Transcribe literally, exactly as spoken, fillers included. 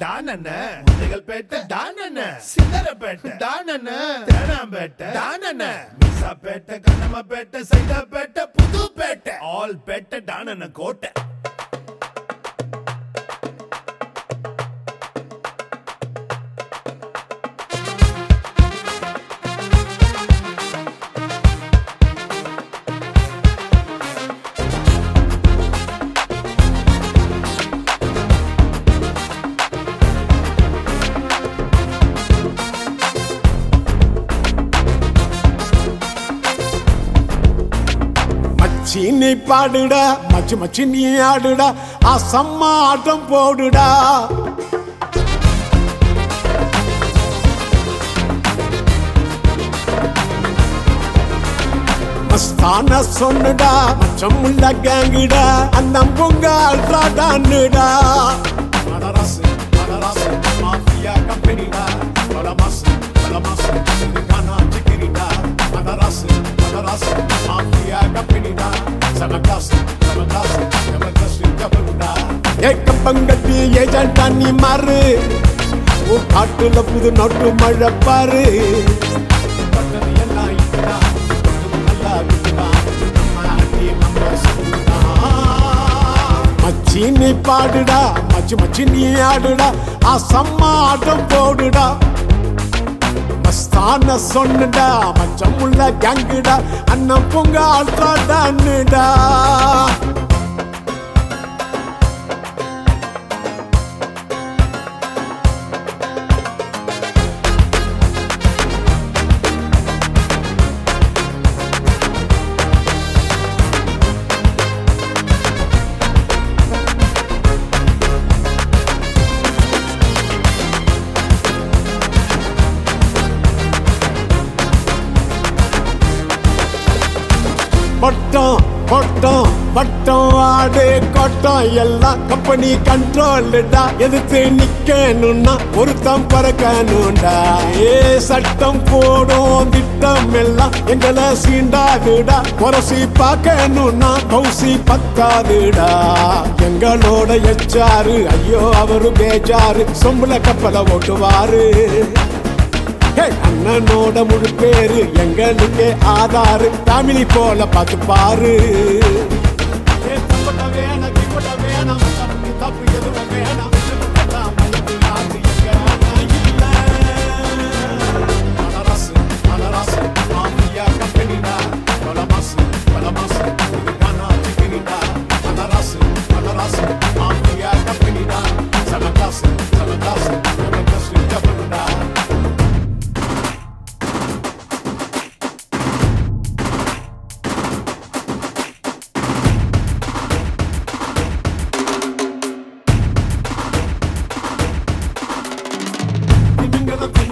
டானண்ண முதுகல்பேட்டை டானண்ண சிந்தரப்பேட்டை டானண்ண தேனாம்பேட்டை டானண்ண மிசாப்பேட்டை கண்ணம்மப்பேட்டை சைதாப்பேட்டை புதுப்பேட்டை ஆல் பேட்டை டானண்ண கோட்டை சீனி பாடுடா மச்சி மச்சி நீ ஆடுடா அசம்மா ஆட்டம் போடுடா மஸ்தான சொன்னுடா மச்சம் உள்ள கேங்குடா அண்ணம் பொங்க அல்ட்ரா டான்னுடா மதராசு மதராசு மாஃபியா கம்பெனிடா பலமாசு பலமாசு கானா சிக்கிரிடா மதராசு மதராசு மாஃபியா கம்பெனிடா சமகாசு சமகாசு சமகாசு கபருடா ஏக்கப்பங்கட்டி ஏஜென்டா நீ மாறு ஓ காட்டுல புது நோட்டு மழை பாரு பட்டது எல்லாம் இப்படா நல்லா விட்டுடா நம்ம அட்டி நம்ம சொல்லுடா மச்சி நீ பாடுடா மச்சி மச்சி நீ ஆடுடா அசம்மா ஆட்டம் போடுடா மஸ்தான சொன்னுடா மச்சம் உள்ள கேங்குடா அண்ணன் பொங்க அல்ட்ரா டான்னுடா பட்டம் பட்டம் பட்டம் ஆடு கொட்டம் எல்லாம் கம்பெனி கண்ட்ரோல்டா எதிர்த்து நிக்கணும்னா ஒருத்தம் பறக்கணும்டா ஏ சட்டம் போடும் திட்டம் எல்லாம் எங்களை சீண்டாதுடா குறைசி பார்க்கணும்னா கௌசி பத்தாதுடா எங்களோட எச்சாரு ஐயோ அவரு பேஜாரு சொம்புல கப்பலை ஓட்டுவாரு அண்ணனோட முழு பேரு எங்களுக்கு ஆதாரு தமிழி போல பார்த்து பாரு தப்பு எதுவும் வேணாம் மதராசு மதராசு மாஃபியா கம்பெனிடா பலமாசு பலமாசு கானா சிக்கிரிடா மதராசு மதராசு மாஃபியா கம்பெனிடா சமகாசு சமகாசு சமகாசு கபருடா Gonna